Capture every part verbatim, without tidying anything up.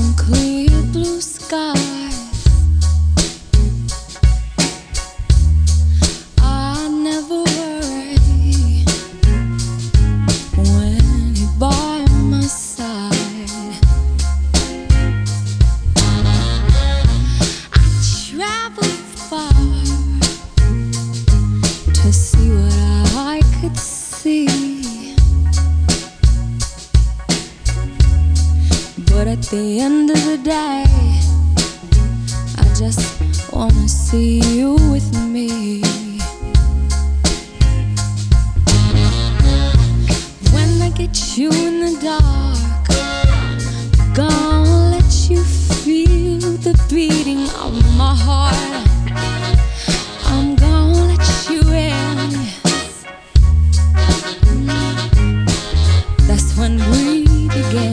clear blue skies. I never worry when you're by my side. I travel far to see what I could see, but at the end of the day, I just wanna see you with me. When I get you in the dark, gonna let you feel the beating of my heart. I'm gonna let you in. That's when we begin.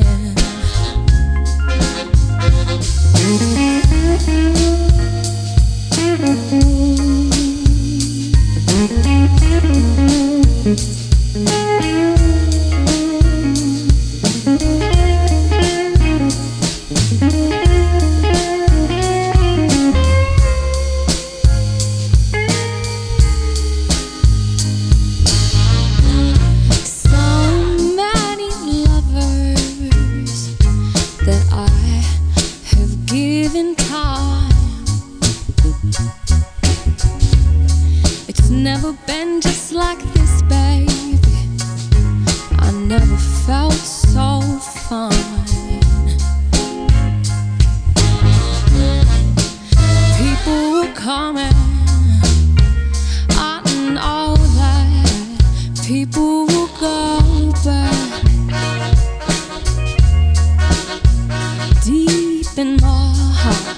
It's never been just like this, baby. I never felt so fine. People were coming, I know that. People will go back deep in my heart.